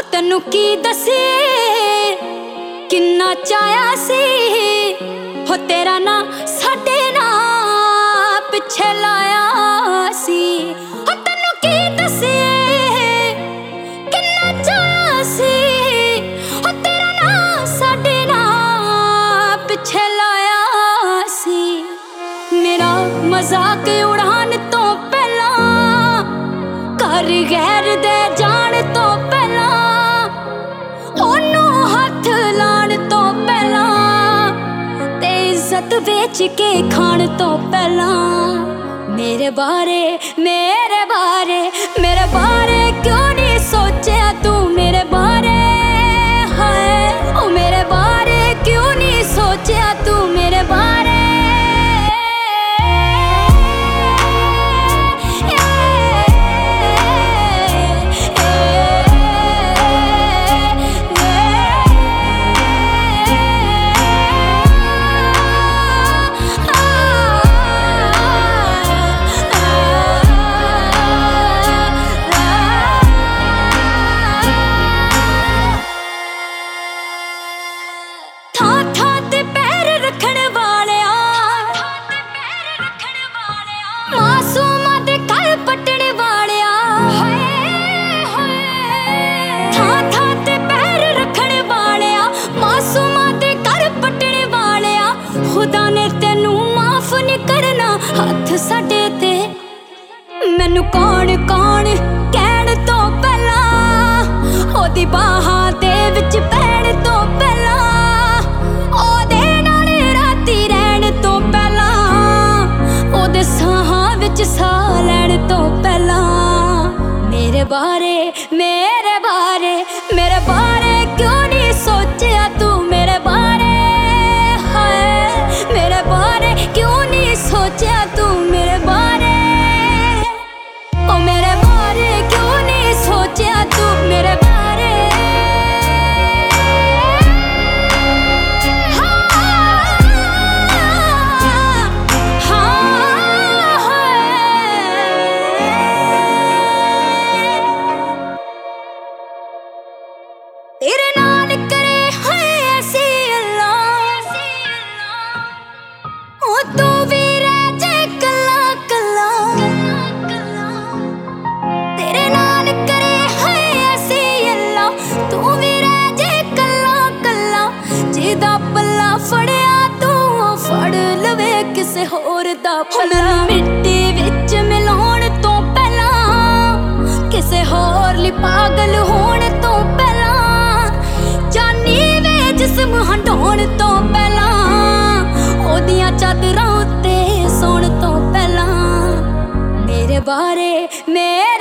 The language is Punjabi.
ਤੈਨੂੰ ਕੀ ਦੱਸੇ ਕਿੰਨਾ ਚਾਹਿਆ ਸੀ ਹੋ ਤੇਰਾ ਨਾ ਸਾਡੇ ਨਾਲ ਪਿੱਛੇ ਲਾਇਆ ਸੀ। ਹੋ ਤੈਨੂੰ ਕੀ ਦੱਸੇ ਕਿੰਨਾ ਚਾਹਿਆ ਸੀ ਹੋ ਤੇਰਾ ਨਾ ਸਾਡੇ ਨਾਲ ਪਿੱਛੇ ਲਾਇਆ ਸੀ। ਮੇਰਾ ਮਜ਼ਾਕ ਉਡਾਣ ਤੋਂ ਪਹਿਲਾਂ ਕਰ ਗੈਰ ਦੇ ਜਾਣ ਤੋਂ ਪਹਿਲਾਂ ਉਹਨੂੰ ਹੱਥ ਲਾਣ ਤੋਂ ਪਹਿਲਾਂ ਤੇ ਇੱਜ਼ਤ ਵੇਚ ਕੇ ਖਾਣ ਤੋਂ ਪਹਿਲਾਂ ਮੇਰੇ ਬਾਰੇ ਕਿਉਂ ਨਹੀਂ ਸੋਚਿਆ ਤੂੰ ਮੇਰੇ ਬਾਰੇ। ਹਾਏ ਉਹ ਮੇਰੇ ਬਾਰੇ ਕਿਉਂ ਨਹੀਂ ਸੋਚਿਆ ਤੂੰ ਮੇਰੇ ਬਾਰੇ। ਮਾਸੂਮਾਂ ਦੇ ਘਰ ਪੱਟਣ ਵਾਲਿਆ ਥਾਂ ਥਾਂ ਤੇ ਪੈਰ ਰੱਖਣ ਵਾਲਿਆ ਮਾਸੂਮਾਂ ਦੇ ਘਰ ਪੱਟਣ ਵਾਲਿਆ ਖੁਦਾ ਨੇ ਤੈਨੂੰ ਮਾਫ ਨਹੀਂ ਕਰਨਾ ਹੱਥ ਸਾਡੇ ਤੇ। ਮੈਨੂੰ ਕੌਣ ਕਹਿਣ ਤੋਂ ਪਹਿਲਾਂ ਉਹਦੀ ਬਾਹਾਂ ਦੇ ਵਿੱਚ ਪੈਣ ਤੋਂ ਪਹਿਲਾਂ ਉਹਦੇ ਨਾਲ ਰਾਤੀ ਰਹਿਣ ਤੋਂ ਪਹਿਲਾਂ ਉਹਦੇ ਸਾਹਾਂ ਵਿੱਚ ਸਾਹ ਲੈਣ ਤੋਂ ਪਹਿਲਾਂ ਮੇਰੇ ਬਾਰੇ ਕਿਉਂ ਨਹੀਂ ਸੋਚਿਆ ਤੂੰ ਮੇਰੇ ਬਾਰੇ। ਹਾਏ ਮੇਰੇ ਬਾਰੇ ਕਿਉਂ ਨਹੀਂ ਸੋਚਿਆ ਤੂੰ ਮੇਰੇ ਬਾਰੇ। ਓ ਮੇਰੇ ਬਾਰੇ ਕਿਉਂ ਨਹੀਂ ਸੋਚਿਆ ਤੂੰ ਮੇਰੇ ਬਾਰੇ। ਤੇਰੇ ਨਾਲ ਕਰੇ ਹੋਏ ਐਸੀ ਅੱਲਾ ਉਹ ਤੂੰ ਵੀ ਰਹਿ ਜੇ ਕੱਲਾ ਕੱਲਾ। ਤੇਰੇ ਨਾਲ ਕਰੇ ਹੋਏ ਐਸੀ ਅੱਲਾ ਤੂੰ ਵੀ ਰਹਿ ਜੇ ਕੱਲਾ ਕੱਲਾ। ਜਿਹਦਾ ਪੱਲਾ ਫੜਿਆ ਤੂੰ ਫੜ ਲਵੇ ਕਿਸੇ ਹੋਰ ਦਾ ਭਲਾ। ਮਿੱਟੀ ਵਿੱਚ ਮਿਲਾਉਣ ਤੋਂ ਪਹਿਲਾਂ ਕਿਸੇ ਹੋਰ ਲਈ ਪਾਗਲ ਹੋਣ ਤੋਂ ਪਹਿਲਾਂ ਜਾਨੀ ਵੇ ਜਿਸਮ ਹੰਡਾਉਣ ਤੋਂ ਪਹਿਲਾਂ ਉਹਦੀਆਂ ਚਾਦਰਾਂ ਉੱਤੇ ਸੌਣ ਤੋਂ ਪਹਿਲਾਂ ਮੇਰੇ ਬਾਰੇ